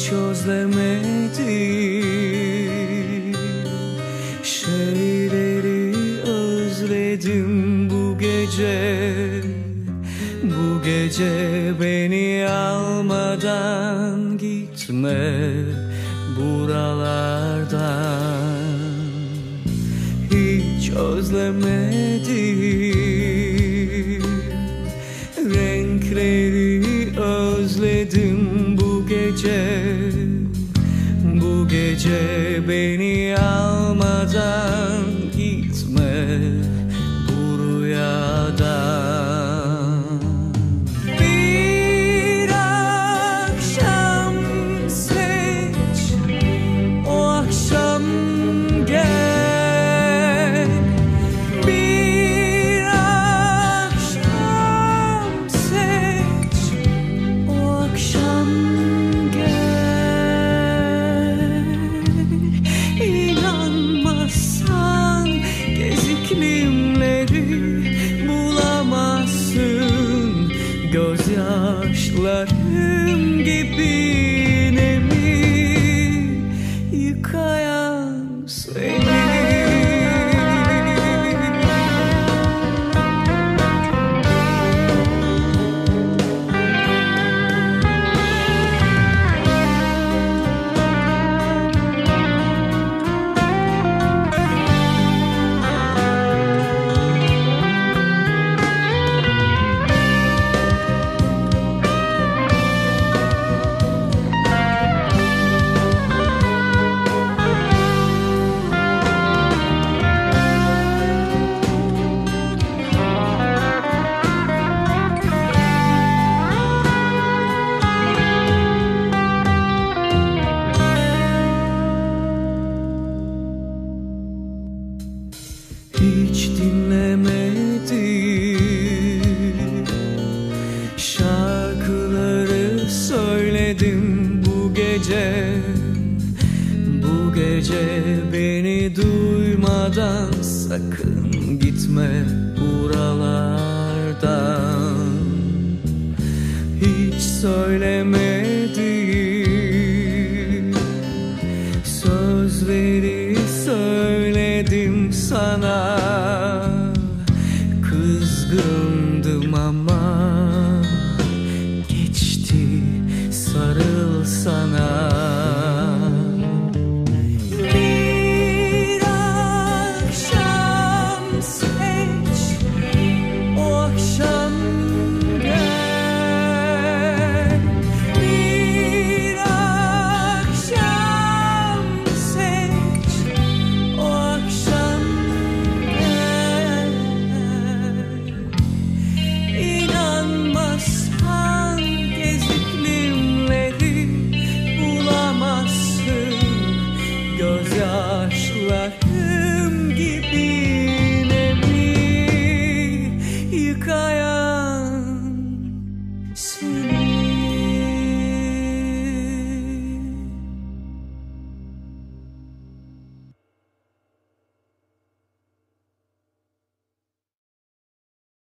hiç özlemedim. Şeyleri özledim bu gece. Bu gece beni almadan gitme buralardan. Hiç özlemedim. Renkleri özledim bu gece. Bu gece beni almadan gitme bu rüyadan. Bir akşam seç, o akşam gel. Bir akşam seç, o akşam gel. İnanmazsan gez iklimleri bulamazsın. Gözyaşlarım gibi nemi yıkayan seni. Hiç dinlemedim. Şarkıları söyledim bu gece. Bu gece beni duymadan sakın gitme buralardan. Hiç söylemedim. Sözleri söyledim sana. Kızgındım ama